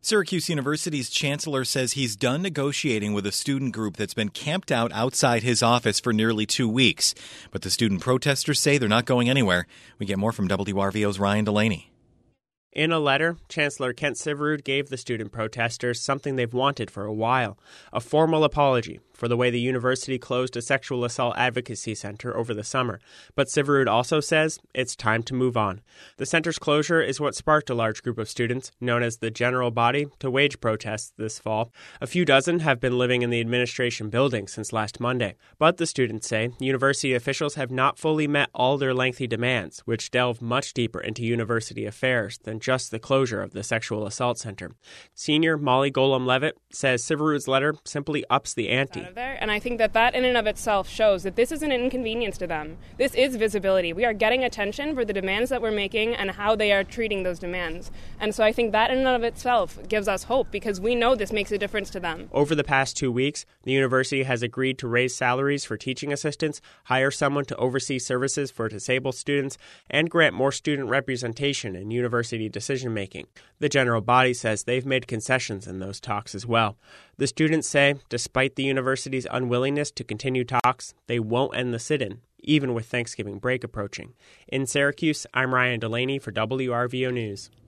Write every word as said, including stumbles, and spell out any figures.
Syracuse University's chancellor says he's done negotiating with a student group that's been camped out outside his office for nearly two weeks. But the student protesters say they're not going anywhere. We get more from W R V O's Ryan Delaney. In a letter, Chancellor Kent Syverud gave the student protesters something they've wanted for a while, a formal apology for the way the university closed a sexual assault advocacy center over the summer. But Syverud also says it's time to move on. The center's closure is what sparked a large group of students, known as the General Body, to wage protests this fall. A few dozen have been living in the administration building since last Monday. But the students say university officials have not fully met all their lengthy demands, which delve much deeper into university affairs than just the closure of the sexual assault center. Senior Molly Golem-Levitt says Syverud's letter simply ups the ante. There, and I think that that in and of itself shows that this is an inconvenience to them. This is visibility. We are getting attention for the demands that we're making and how they are treating those demands. And so I think that in and of itself gives us hope because we know this makes a difference to them. Over the past two weeks, the university has agreed to raise salaries for teaching assistants, hire someone to oversee services for disabled students, and grant more student representation in university decision-making. The general body says they've made concessions in those talks as well. The students say, despite the university's unwillingness to continue talks, they won't end the sit-in, even with Thanksgiving break approaching. In Syracuse, I'm Ryan Delaney for W R V O News.